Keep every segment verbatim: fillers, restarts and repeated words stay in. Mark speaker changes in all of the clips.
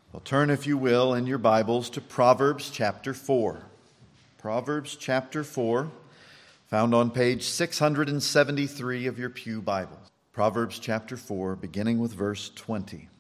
Speaker 1: Well, turn, if you will, in your Bibles to Proverbs chapter four. Proverbs chapter four, found on page six seventy-three of your pew Bible. Proverbs chapter four, beginning with verse twenty.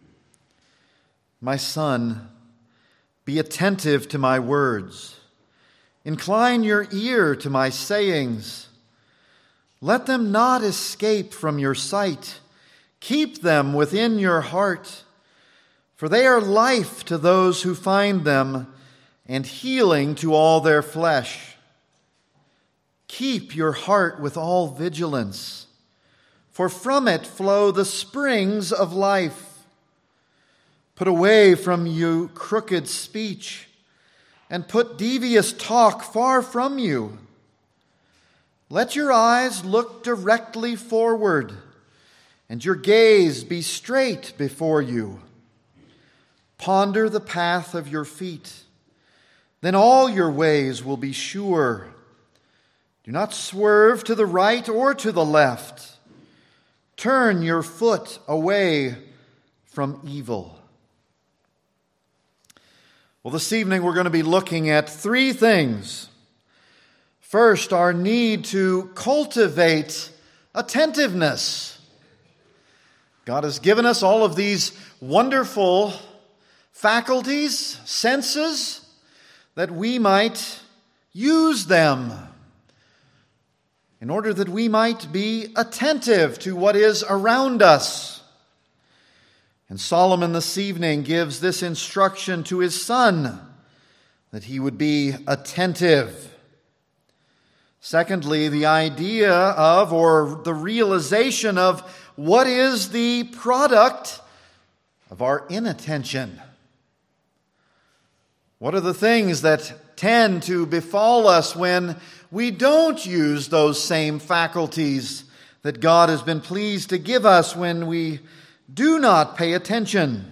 Speaker 1: My son, be attentive to my words. Incline your ear to my sayings. Let them not escape from your sight. Keep them within your heart. For they are life to those who find them, and healing to all their flesh. Keep your heart with all vigilance, for from it flow the springs of life. Put away from you crooked speech, and put devious talk far from you. Let your eyes look directly forward, and your gaze be straight before you. Ponder the path of your feet, then all your ways will be sure. Do not swerve to the right or to the left. Turn your foot away from evil. Well, this evening we're going to be looking at three things. First, our need to cultivate attentiveness. God has given us all of these wonderful faculties, senses, that we might use them in order that we might be attentive to what is around us. And Solomon this evening gives this instruction to his son, that he would be attentive. Secondly, the idea of, or the realization of, what is the product of our inattention. What are the things that tend to befall us when we don't use those same faculties that God has been pleased to give us, when we do not pay attention?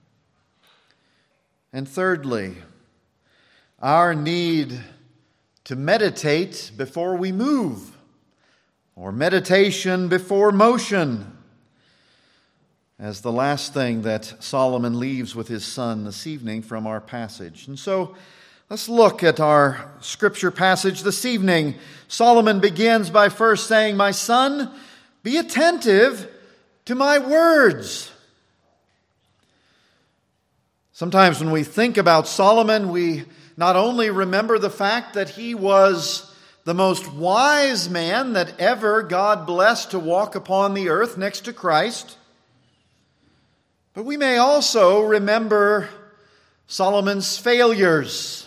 Speaker 1: And thirdly, our need to meditate before we move, or meditation before motion, as the last thing that Solomon leaves with his son this evening from our passage. And so let's look at our scripture passage this evening. Solomon begins by first saying, my son, be attentive to my words. Sometimes when we think about Solomon, we not only remember the fact that he was the most wise man that ever God blessed to walk upon the earth next to Christ, but we may also remember Solomon's failures.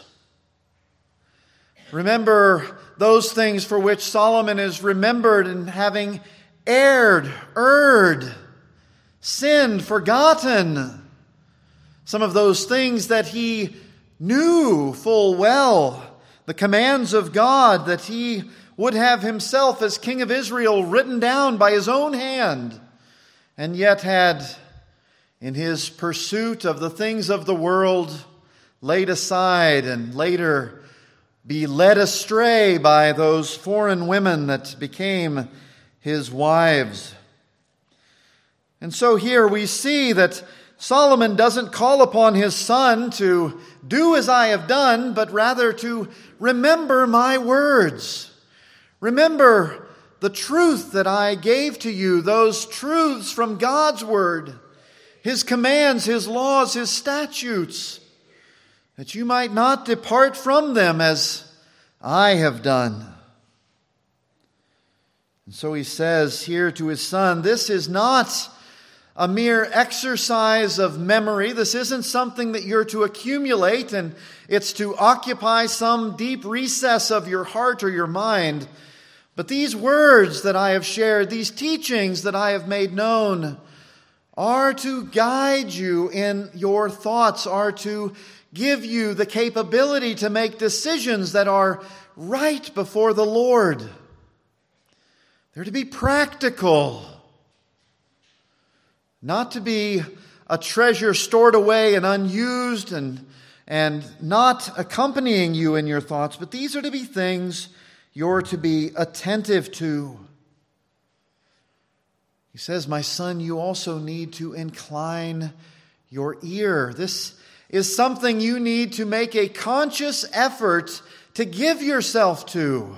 Speaker 1: Remember those things for which Solomon is remembered in having erred, erred, sinned, forgotten. Some of those things that he knew full well, the commands of God that he would have himself as king of Israel written down by his own hand, and yet had, in his pursuit of the things of the world, laid aside and later be led astray by those foreign women that became his wives. And so here we see that Solomon doesn't call upon his son to do as I have done, but rather to remember my words. Remember the truth that I gave to you, those truths from God's word, His commands, His laws, His statutes, that you might not depart from them as I have done. And so he says here to his son, this is not a mere exercise of memory. This isn't something that you're to accumulate and it's to occupy some deep recess of your heart or your mind. But these words that I have shared, these teachings that I have made known, are to guide you in your thoughts, are to give you the capability to make decisions that are right before the Lord. They're to be practical, not to be a treasure stored away and unused and, and not accompanying you in your thoughts, but these are to be things you're to be attentive to. He says, my son, you also need to incline your ear. This is something you need to make a conscious effort to give yourself to.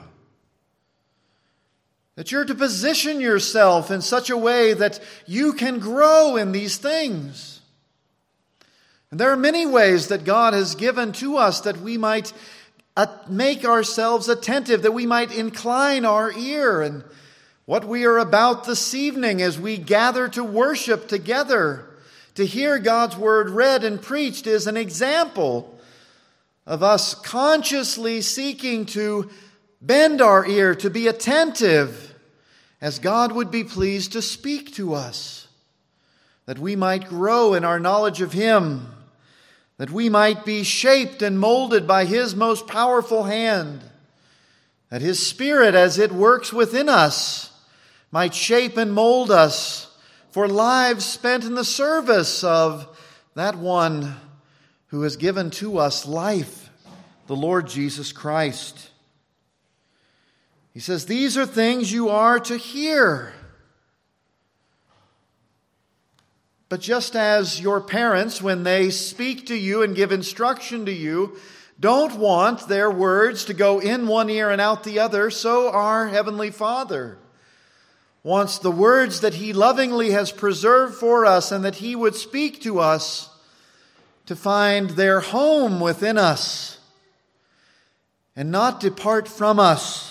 Speaker 1: That you're to position yourself in such a way that you can grow in these things. And there are many ways that God has given to us that we might make ourselves attentive, that we might incline our ear. And what we are about this evening as we gather to worship together, to hear God's word read and preached, is an example of us consciously seeking to bend our ear, to be attentive, as God would be pleased to speak to us, that we might grow in our knowledge of Him, that we might be shaped and molded by His most powerful hand, that His Spirit, as it works within us, might shape and mold us for lives spent in the service of that one who has given to us life, the Lord Jesus Christ. He says, these are things you are to hear. But just as your parents, when they speak to you and give instruction to you, don't want their words to go in one ear and out the other, so our Heavenly Father wants the words that He lovingly has preserved for us and that He would speak to us to find their home within us and not depart from us.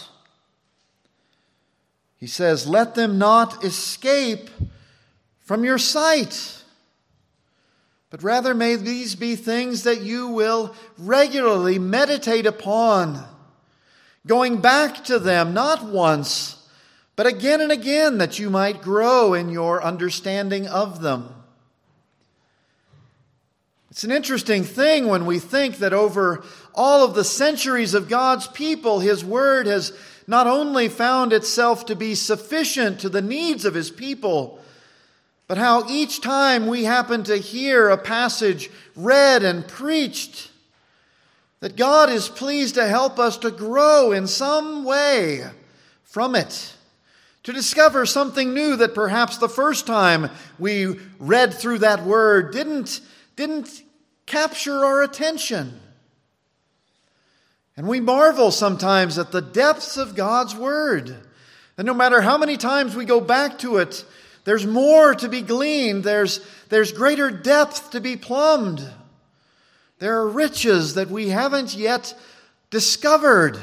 Speaker 1: He says, let them not escape from your sight, but rather may these be things that you will regularly meditate upon, going back to them not once, but again and again, that you might grow in your understanding of them. It's an interesting thing when we think that over all of the centuries of God's people, His Word has not only found itself to be sufficient to the needs of His people, but how each time we happen to hear a passage read and preached, that God is pleased to help us to grow in some way from it, to discover something new that perhaps the first time we read through that word didn't, didn't capture our attention. And we marvel sometimes at the depths of God's word. And no matter how many times we go back to it, there's more to be gleaned. There's, there's greater depth to be plumbed. There are riches that we haven't yet discovered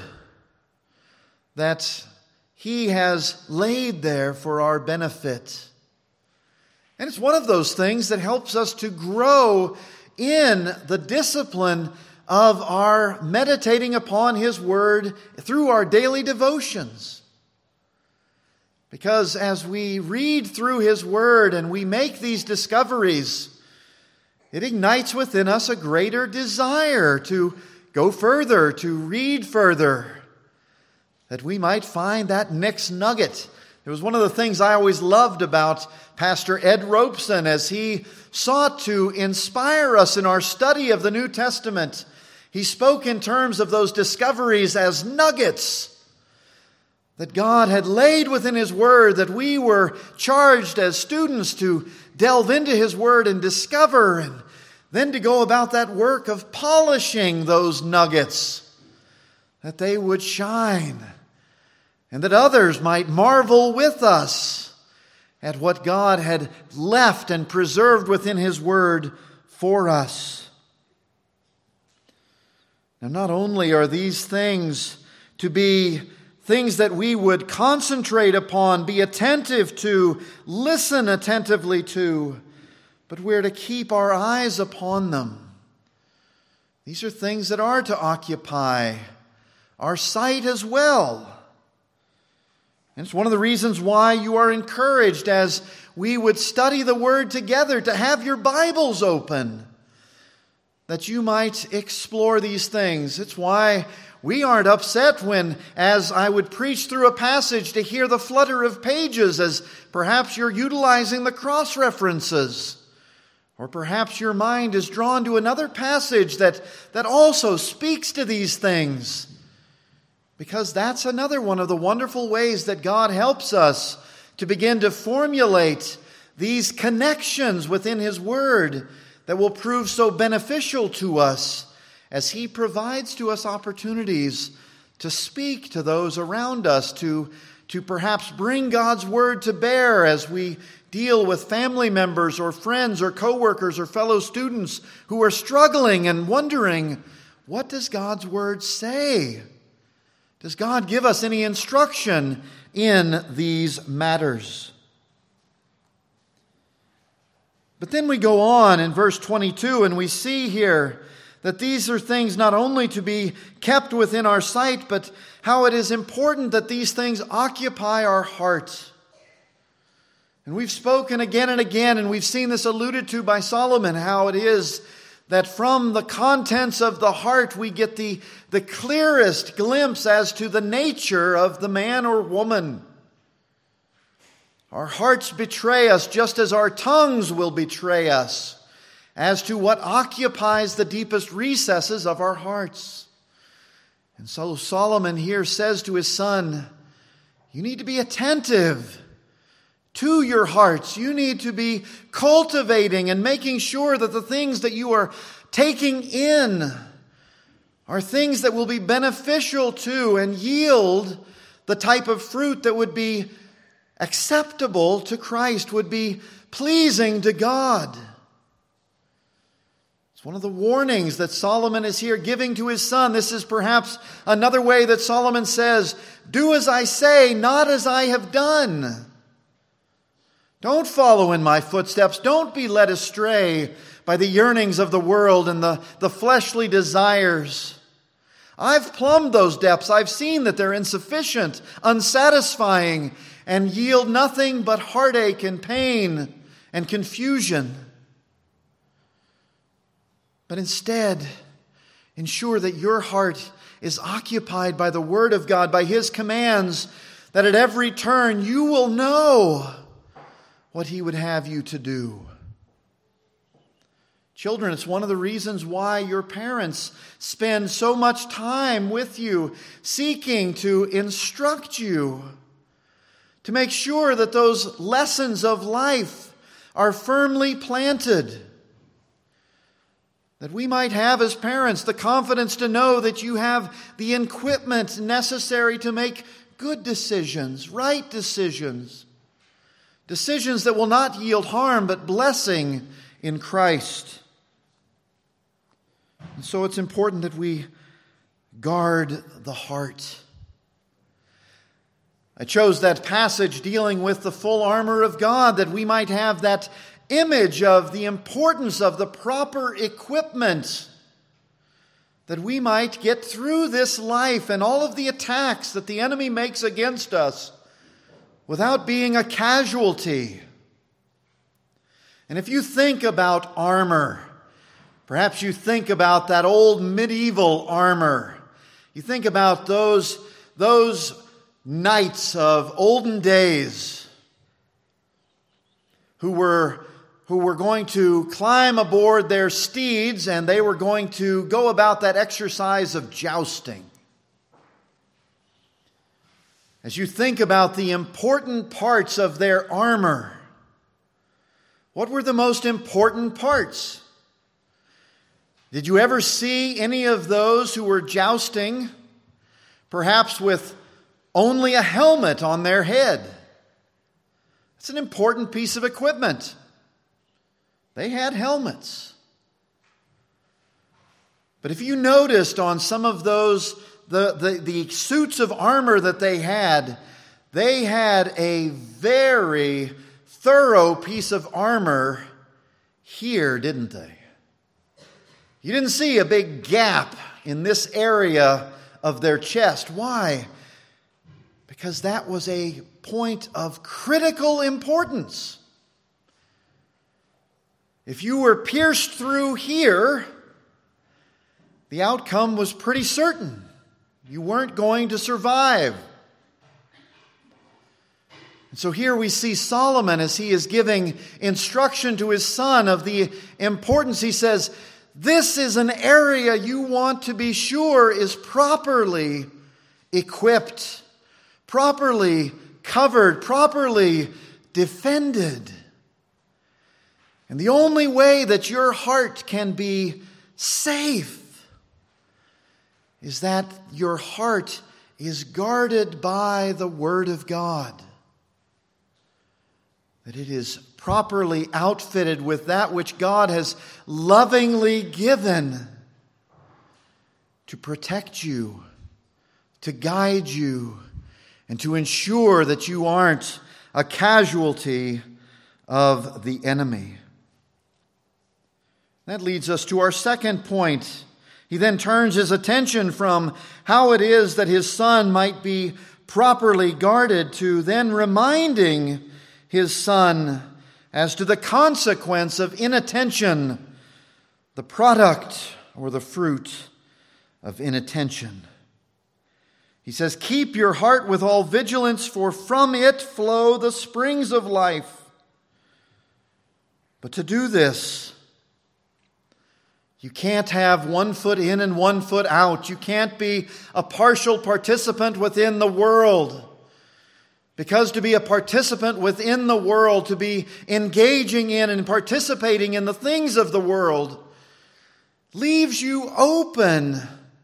Speaker 1: that He has laid there for our benefit. And it's one of those things that helps us to grow in the discipline of our meditating upon His Word through our daily devotions. Because as we read through His Word and we make these discoveries, it ignites within us a greater desire to go further, to read further, that we might find that next nugget. It was one of the things I always loved about Pastor Ed Robeson as he sought to inspire us in our study of the New Testament. He spoke in terms of those discoveries as nuggets that God had laid within His Word, that we were charged as students to delve into His Word and discover, and then to go about that work of polishing those nuggets, that they would shine, and that others might marvel with us at what God had left and preserved within His Word for us. Now, not only are these things to be things that we would concentrate upon, be attentive to, listen attentively to, but we're to keep our eyes upon them. These are things that are to occupy our sight as well. And it's one of the reasons why you are encouraged as we would study the Word together to have your Bibles open, that you might explore these things. It's why we aren't upset when, as I would preach through a passage, to hear the flutter of pages as perhaps you're utilizing the cross-references. Or perhaps your mind is drawn to another passage that, that also speaks to these things. Because that's another one of the wonderful ways that God helps us to begin to formulate these connections within His Word that will prove so beneficial to us as He provides to us opportunities to speak to those around us, to, to perhaps bring God's Word to bear as we deal with family members or friends or coworkers or fellow students who are struggling and wondering, what does God's Word say? Does God give us any instruction in these matters? But then we go on in verse twenty-two and we see here that these are things not only to be kept within our sight, but how it is important that these things occupy our heart. And we've spoken again and again, and we've seen this alluded to by Solomon, how it is that from the contents of the heart we get the, the clearest glimpse as to the nature of the man or woman. Our hearts betray us just as our tongues will betray us as to what occupies the deepest recesses of our hearts. And so Solomon here says to his son, you need to be attentive to your hearts. You need to be cultivating and making sure that the things that you are taking in are things that will be beneficial to and yield the type of fruit that would be acceptable to Christ, would be pleasing to God. It's one of the warnings that Solomon is here giving to his son. This is perhaps another way that Solomon says, do as I say, not as I have done. Don't follow in my footsteps. Don't be led astray by the yearnings of the world and the, the fleshly desires. I've plumbed those depths. I've seen that they're insufficient, unsatisfying, and yield nothing but heartache and pain and confusion. But instead, ensure that your heart is occupied by the Word of God, by His commands, that at every turn you will know what He would have you to do. Children, it's one of the reasons why your parents spend so much time with you, seeking to instruct you, to make sure that those lessons of life are firmly planted, that we might have as parents the confidence to know that you have the equipment necessary to make good decisions, right decisions, decisions that will not yield harm but blessing in Christ. And so it's important that we guard the heart. I chose that passage dealing with the full armor of God that we might have that image of the importance of the proper equipment, that we might get through this life and all of the attacks that the enemy makes against us without being a casualty. And if you think about armor, perhaps you think about that old medieval armor. You think about those, those knights of olden days who were, who were going to climb aboard their steeds and they were going to go about that exercise of jousting. As you think about the important parts of their armor, what were the most important parts? Did you ever see any of those who were jousting, perhaps with only a helmet on their head? It's an important piece of equipment. They had helmets. But if you noticed on some of those, the, the, the suits of armor that they had, they had a very thorough piece of armor here, didn't they? You didn't see a big gap in this area of their chest. Why? Because that was a point of critical importance. If you were pierced through here, the outcome was pretty certain. You weren't going to survive. And so here we see Solomon as he is giving instruction to his son of the importance. He says, this is an area you want to be sure is properly equipped, properly covered, properly defended. And the only way that your heart can be safe is that your heart is guarded by the Word of God. That it is properly outfitted with that which God has lovingly given to protect you, to guide you, and to ensure that you aren't a casualty of the enemy. That leads us to our second point. He then turns his attention from how it is that his son might be properly guarded to then reminding his son as to the consequence of inattention, the product or the fruit of inattention. He says, "Keep your heart with all vigilance, for from it flow the springs of life." But to do this, you can't have one foot in and one foot out. You can't be a partial participant within the world. Because to be a participant within the world, to be engaging in and participating in the things of the world, leaves you open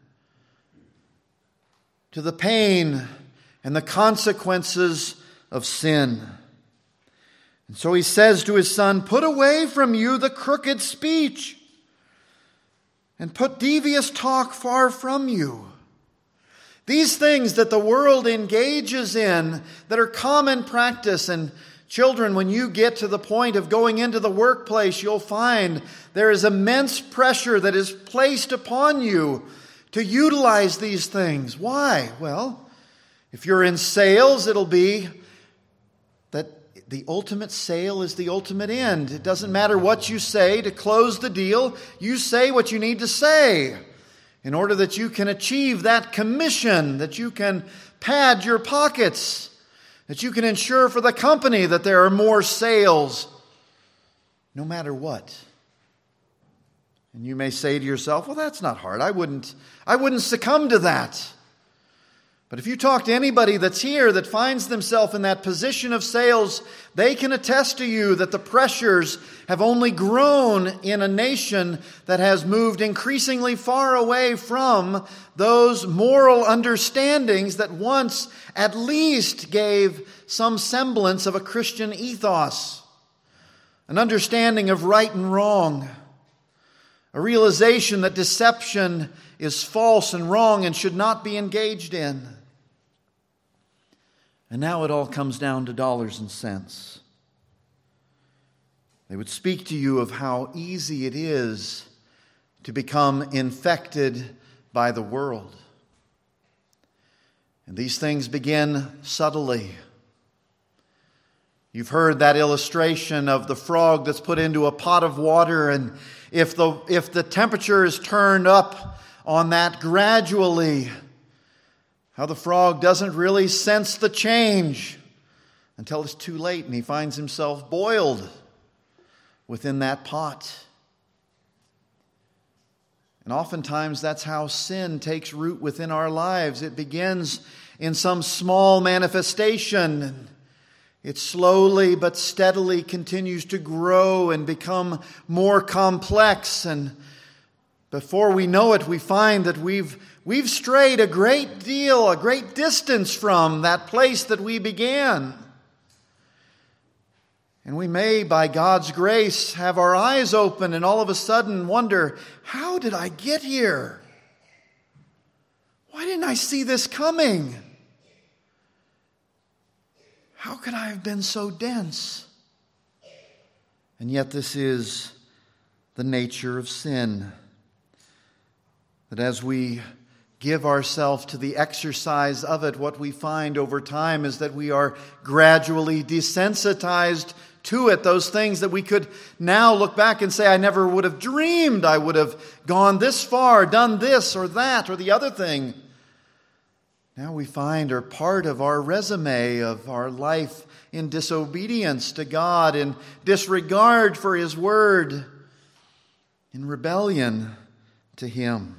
Speaker 1: to the pain and the consequences of sin. And so he says to his son, "Put away from you the crooked speech, and put devious talk far from you." These things that the world engages in, that are common practice, and children, when you get to the point of going into the workplace, you'll find there is immense pressure that is placed upon you to utilize these things. Why? Well, if you're in sales, it'll be that the ultimate sale is the ultimate end. It doesn't matter what you say to close the deal. You say what you need to say in order that you can achieve that commission, that you can pad your pockets, that you can ensure for the company that there are more sales, no matter what. And you may say to yourself, "Well, that's not hard. I wouldn't, I wouldn't succumb to that." But if you talk to anybody that's here that finds themselves in that position of sales, they can attest to you that the pressures have only grown in a nation that has moved increasingly far away from those moral understandings that once at least gave some semblance of a Christian ethos, an understanding of right and wrong, a realization that deception is false and wrong and should not be engaged in. And now it all comes down to dollars and cents. They would speak to you of how easy it is to become infected by the world. And these things begin subtly. You've heard that illustration of the frog that's put into a pot of water, and if the, if the temperature is turned up on that gradually, how the frog doesn't really sense the change until it's too late and he finds himself boiled within that pot. And oftentimes that's how sin takes root within our lives. It begins in some small manifestation. It slowly but steadily continues to grow and become more complex. And before we know it, we find that we've We've strayed a great deal, a great distance from that place that we began. And we may, by God's grace, have our eyes open and all of a sudden wonder, how did I get here? Why didn't I see this coming? How could I have been so dense? And yet this is the nature of sin. That as we give ourselves to the exercise of it, what we find over time is that we are gradually desensitized to it. Those things that we could now look back and say, I never would have dreamed I would have gone this far, done this or that or the other thing. Now we find are part of our resume of our life in disobedience to God, in disregard for His Word, in rebellion to Him.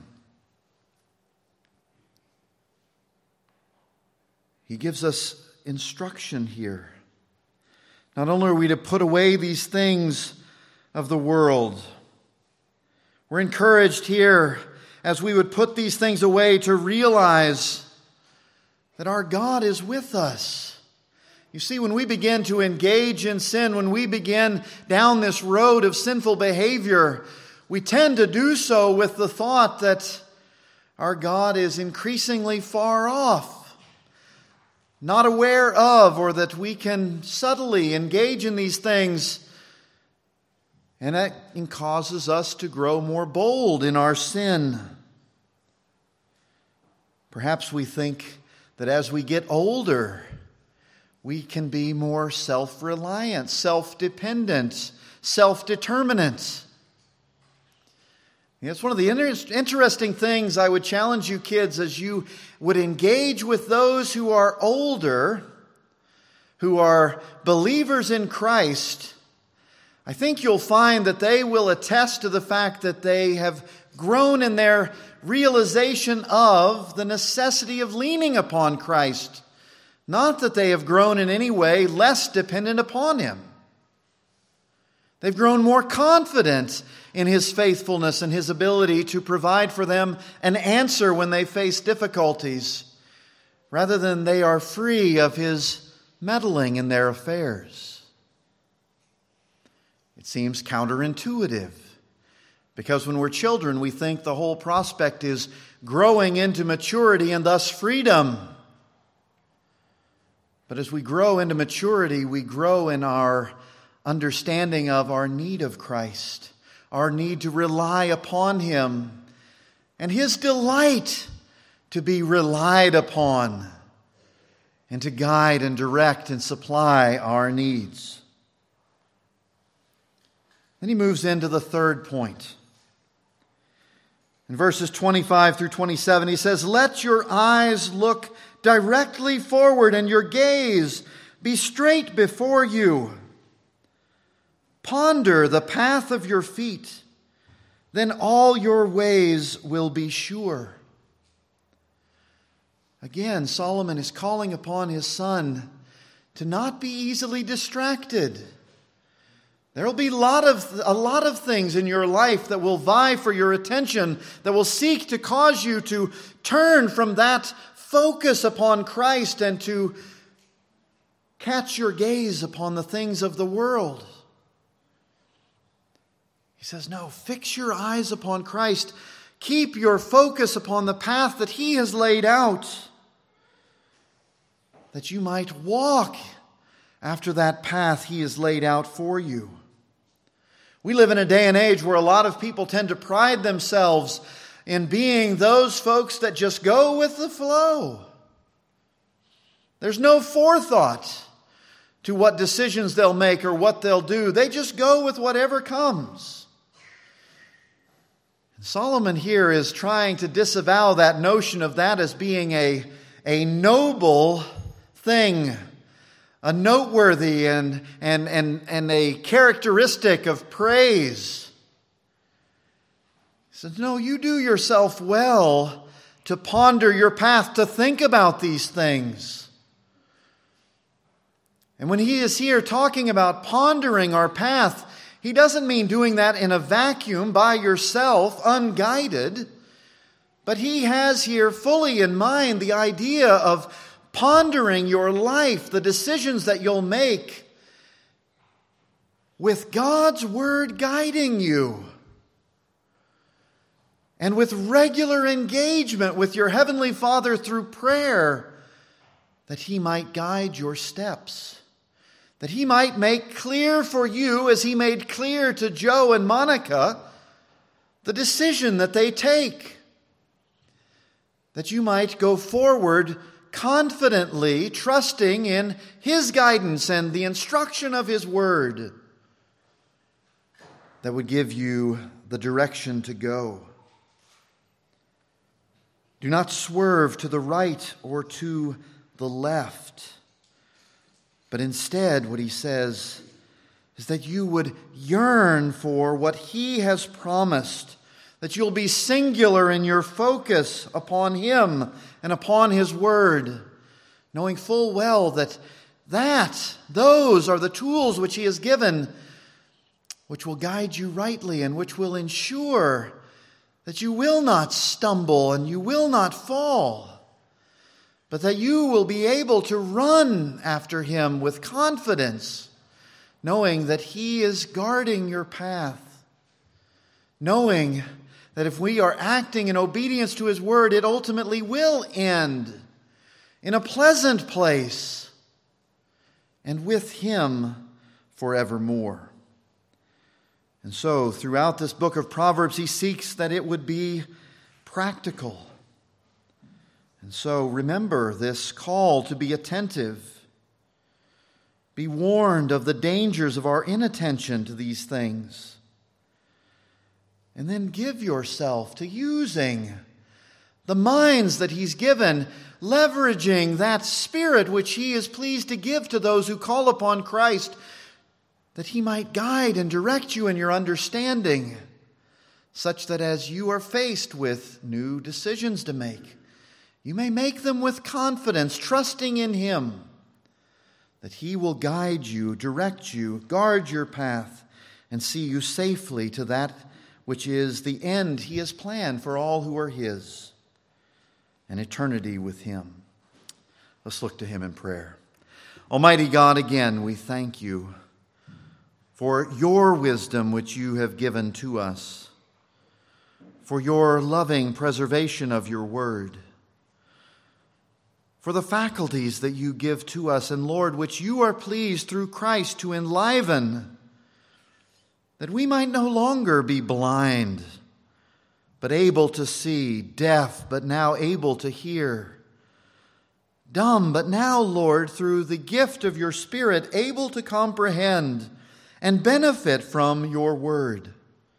Speaker 1: He gives us instruction here. Not only are we to put away these things of the world. We're encouraged here, as we would put these things away, to realize that our God is with us. You see, when we begin to engage in sin, when we begin down this road of sinful behavior, we tend to do so with the thought that our God is increasingly far off, not aware of, or that we can subtly engage in these things. And that causes us to grow more bold in our sin. Perhaps we think that as we get older, we can be more self-reliant, self-dependent, self-determinant. It's one of the inter- interesting things I would challenge you kids as you would engage with those who are older, who are believers in Christ. I think you'll find that they will attest to the fact that they have grown in their realization of the necessity of leaning upon Christ. Not that they have grown in any way less dependent upon Him. They've grown more confident in His faithfulness and His ability to provide for them an answer when they face difficulties, rather than they are free of His meddling in their affairs. It seems counterintuitive, because when we're children, we think the whole prospect is growing into maturity and thus freedom. But as we grow into maturity, we grow in our understanding of our need of Christ, our need to rely upon Him, and His delight to be relied upon, and to guide and direct and supply our needs. Then he moves into the third point. In verses twenty-five through twenty-seven, he says, "Let your eyes look directly forward and your gaze be straight before you. Ponder the path of your feet, then all your ways will be sure." Again, Solomon is calling upon his son to not be easily distracted. There will be a lot of, a lot of things in your life that will vie for your attention, that will seek to cause you to turn from that focus upon Christ and to catch your gaze upon the things of the world. He says, no, fix your eyes upon Christ. Keep your focus upon the path that He has laid out, that you might walk after that path He has laid out for you. We live in a day and age where a lot of people tend to pride themselves in being those folks that just go with the flow. There's no forethought to what decisions they'll make or what they'll do. They just go with whatever comes. Solomon here is trying to disavow that notion of that as being a, a noble thing, a noteworthy and, and, and, and a characteristic of praise. He says, no, you do yourself well to ponder your path, to think about these things. And when he is here talking about pondering our path, he doesn't mean doing that in a vacuum by yourself, unguided. But he has here fully in mind the idea of pondering your life, the decisions that you'll make, with God's Word guiding you. And with regular engagement with your Heavenly Father through prayer, that He might guide your steps. That He might make clear for you, as He made clear to Joe and Monica, the decision that they take. That you might go forward confidently, trusting in His guidance and the instruction of His Word that would give you the direction to go. Do not swerve to the right or to the left. But instead, what he says is that you would yearn for what He has promised, that you'll be singular in your focus upon Him and upon His Word, knowing full well that that, those are the tools which He has given which will guide you rightly and which will ensure that you will not stumble and you will not fall, but that you will be able to run after him with confidence, knowing that he is guarding your path, knowing that if we are acting in obedience to his word, it ultimately will end in a pleasant place and with him forevermore. And so, throughout this book of Proverbs, he seeks that it would be practical. And so, remember this call to be attentive. Be warned of the dangers of our inattention to these things. And then give yourself to using the minds that he's given, leveraging that Spirit which he is pleased to give to those who call upon Christ, that he might guide and direct you in your understanding, such that as you are faced with new decisions to make, you may make them with confidence, trusting in him, that he will guide you, direct you, guard your path, and see you safely to that which is the end he has planned for all who are his, an eternity with him. Let's look to him in prayer. Almighty God, again, we thank you for your wisdom which you have given to us, for your loving preservation of your word, for the faculties that you give to us, and Lord, which you are pleased through Christ to enliven, that we might no longer be blind, but able to see, deaf, but now able to hear, dumb, but now, Lord, through the gift of your Spirit, able to comprehend and benefit from your word.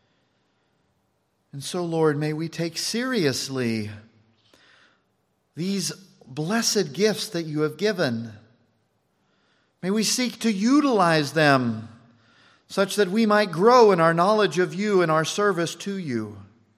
Speaker 1: And so, Lord, may we take seriously these blessed gifts that you have given. May we seek to utilize them such that we might grow in our knowledge of you and our service to you.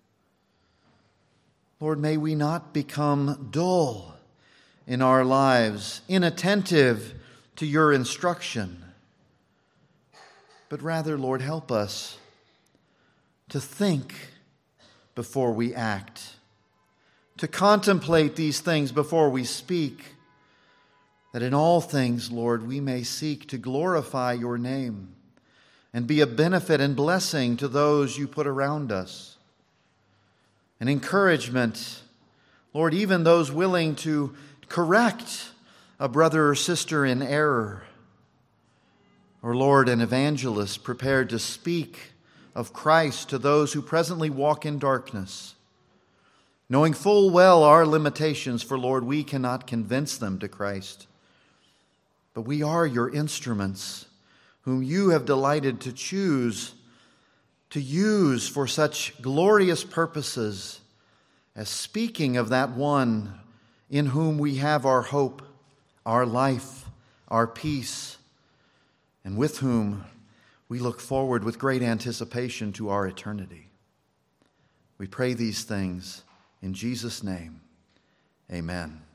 Speaker 1: Lord, may we not become dull in our lives, inattentive to your instruction, but rather, Lord, help us to think before we act, to contemplate these things before we speak, that in all things, Lord, we may seek to glorify your name and be a benefit and blessing to those you put around us. An encouragement, Lord, even those willing to correct a brother or sister in error. Or, Lord, an evangelist prepared to speak of Christ to those who presently walk in darkness, knowing full well our limitations, for, Lord, we cannot convince them to Christ. But we are your instruments, whom you have delighted to choose, to use for such glorious purposes as speaking of that one in whom we have our hope, our life, our peace, and with whom we look forward with great anticipation to our eternity. We pray these things in Jesus' name. Amen.